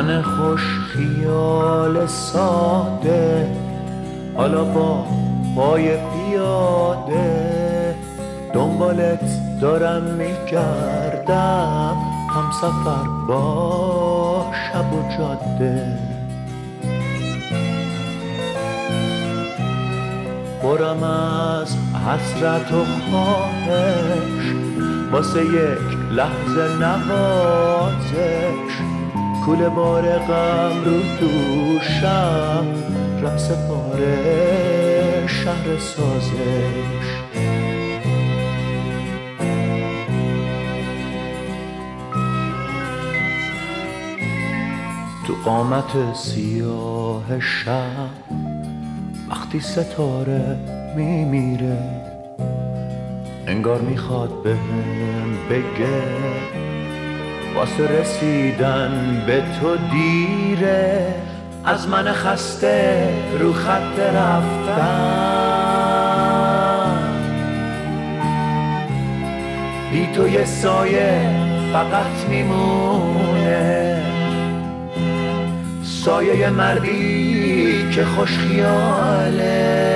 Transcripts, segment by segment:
من خوش خیال ساده، حالا با پای پیاده دنبالت دارم میگردم، هم سفر با شب و جاده. برم از حسرت و خواهش، واسه یک لحظه نوازش، کوله بار غم رو دوشم، رقص پاره شهر سازش. تو قامت سیاه شب وقتی ستاره میمیره، انگار میخواد بهم بگه واسه رسیدن به تو دیره. از من خسته رو خط رفتن، بی تو یه سایه فقط میمونه، سایه مردی که خوش خیاله.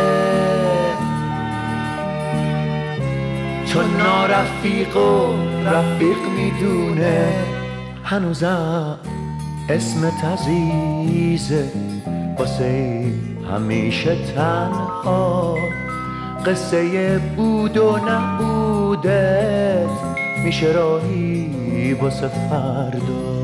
تو نارفیق و رفیق میدونه، هنوزم اسمت عزیزه، واسه همیشه تنها. قصه بود و نبودت میشه راهی واسه فردا.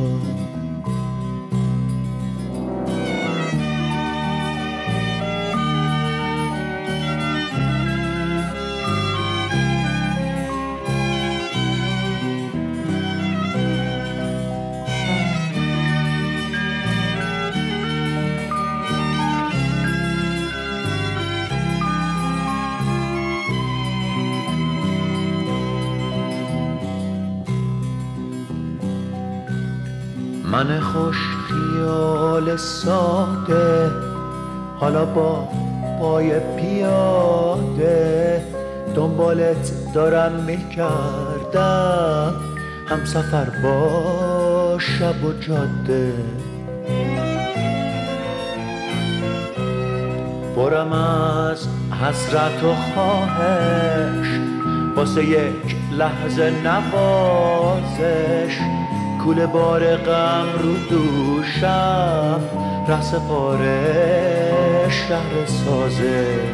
من خوش خیال ساده، حالا با پای پیاده دنبالت دارم میگردم، هم سفر با شب و جاده. برم از حسرت و خواهش، واسه یک لحظه نوازش، کوله بار غم رو دوشم، رقص پاره شهر سازش.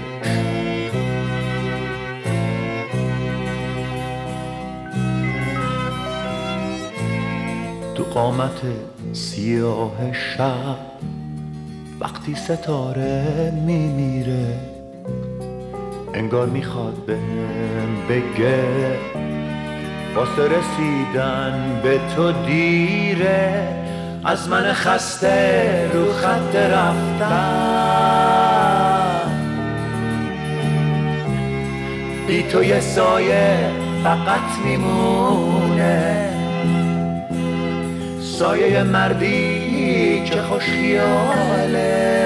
تو قامت سیاه شب وقتی ستاره میمیره، انگار میخواد بهم بگه واسه رسیدن به تو دیره. از من خسته رو خط رفتن، بی تو یه سایه فقط میمونه، سایه مردی که خوش خیاله.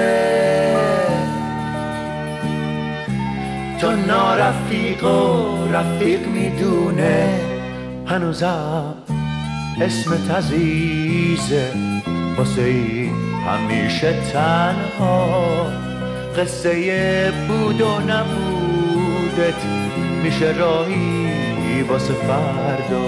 تو نارفیق و رفیق میدونه، هنوزم اسمت عزیزه، واسه همیشه تنها. قصه بود و نبودت میشه راهی واسه فردا.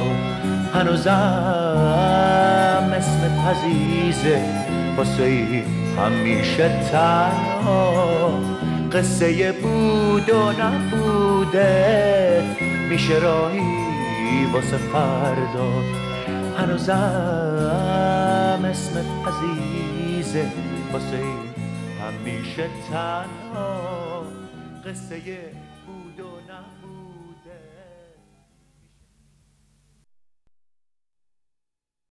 هنوزم اسمت عزیزه، واسه همیشه تنها. قصه بود و نبودت میشه راهی واسه فردا. هنوزم اسمت عزیزه، واسه همیشه تنها. قصه